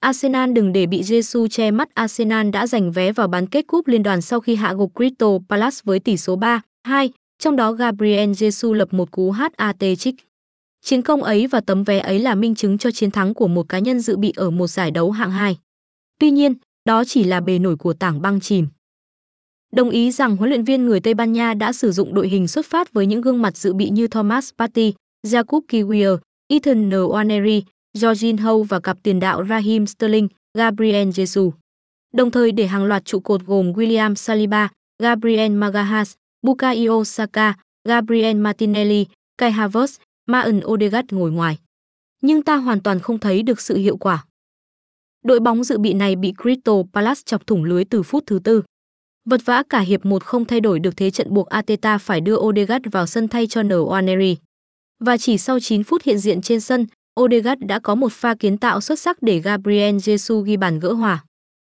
Arsenal đừng để bị Jesus che mắt. Arsenal đã giành vé vào bán kết cúp Liên đoàn sau khi hạ gục Crystal Palace với tỷ số 3-2, trong đó Gabriel Jesus lập một cú hat-trick. Chiến công ấy và tấm vé ấy là minh chứng cho chiến thắng của một cá nhân dự bị ở một giải đấu hạng 2. Tuy nhiên, đó chỉ là bề nổi của tảng băng chìm. Đồng ý rằng huấn luyện viên người Tây Ban Nha đã sử dụng đội hình xuất phát với những gương mặt dự bị như Thomas Partey, Jakub Kiwior, Ethan Nwaneri, Jorginho và cặp tiền đạo Raheem Sterling, Gabriel Jesus. Đồng thời để hàng loạt trụ cột gồm William Saliba, Gabriel Magalhaes, Bukayo Saka, Gabriel Martinelli, Kai Havertz, Martin Odegaard ngồi ngoài. Nhưng ta hoàn toàn không thấy được sự hiệu quả. Đội bóng dự bị này bị Crystal Palace chọc thủng lưới từ phút thứ 4. Vật vã cả hiệp 1 không thay đổi được thế trận buộc Arteta phải đưa Odegaard vào sân thay cho Nwaneri. Và chỉ sau 9 phút hiện diện trên sân, Odegaard đã có một pha kiến tạo xuất sắc để Gabriel Jesus ghi bàn gỡ hòa.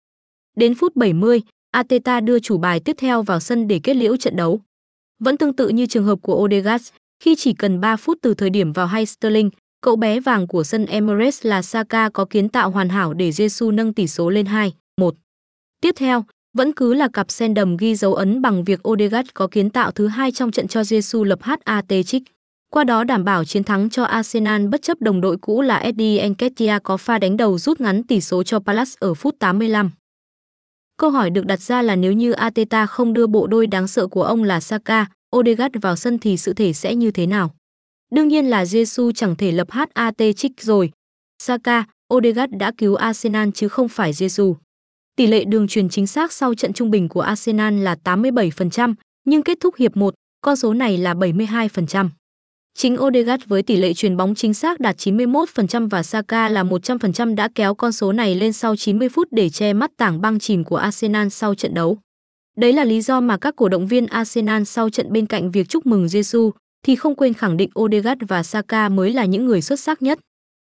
Đến phút 70, Arteta đưa chủ bài tiếp theo vào sân để kết liễu trận đấu. Vẫn tương tự như trường hợp của Odegaard, khi chỉ cần 3 phút từ thời điểm vào hay Sterling, cậu bé vàng của sân Emirates là Saka có kiến tạo hoàn hảo để Jesus nâng tỷ số lên 2-1. Tiếp theo, vẫn cứ là cặp sen đầm ghi dấu ấn bằng việc Odegaard có kiến tạo thứ 2 trong trận cho Jesus lập hat-trick. Qua đó đảm bảo chiến thắng cho Arsenal bất chấp đồng đội cũ là Eddie Nketiah có pha đánh đầu rút ngắn tỷ số cho Palace ở phút 85. Câu hỏi được đặt ra là nếu như Arteta không đưa bộ đôi đáng sợ của ông là Saka, Odegaard vào sân thì sự thể sẽ như thế nào? Đương nhiên là Jesus chẳng thể lập hat-trick rồi. Saka, Odegaard đã cứu Arsenal chứ không phải Jesus. Tỷ lệ đường chuyền chính xác sau trận trung bình của Arsenal là 87%, nhưng kết thúc hiệp 1, con số này là 72%. Chính Odegaard với tỷ lệ chuyền bóng chính xác đạt 91% và Saka là 100% đã kéo con số này lên sau 90 phút để che mắt tảng băng chìm của Arsenal sau trận đấu. Đấy là lý do mà các cổ động viên Arsenal sau trận bên cạnh việc chúc mừng Jesus thì không quên khẳng định Odegaard và Saka mới là những người xuất sắc nhất.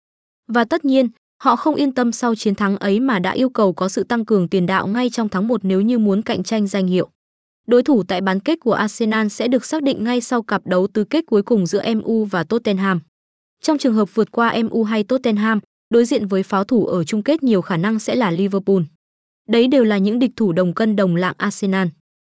Và tất nhiên, họ không yên tâm sau chiến thắng ấy mà đã yêu cầu có sự tăng cường tiền đạo ngay trong tháng 1 nếu như muốn cạnh tranh danh hiệu. Đối thủ tại bán kết của Arsenal sẽ được xác định ngay sau cặp đấu tứ kết cuối cùng giữa MU và Tottenham. Trong trường hợp vượt qua MU hay Tottenham, đối diện với pháo thủ ở chung kết nhiều khả năng sẽ là Liverpool. Đấy đều là những địch thủ đồng cân đồng lạng Arsenal.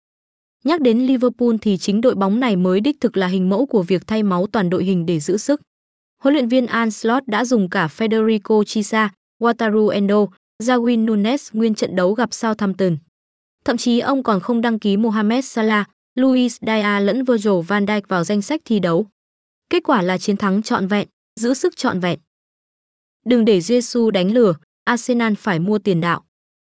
Nhắc đến Liverpool thì chính đội bóng này mới đích thực là hình mẫu của việc thay máu toàn đội hình để giữ sức. Huấn luyện viên Arne Slot đã dùng cả Federico Chiesa, Wataru Endo, Darwin Núñez nguyên trận đấu gặp Southampton. Thậm chí ông còn không đăng ký Mohamed Salah, Luis Diaz lẫn Virgil van Dijk vào danh sách thi đấu. Kết quả là chiến thắng trọn vẹn, giữ sức trọn vẹn. Đừng để Jesus đánh lừa, Arsenal phải mua tiền đạo.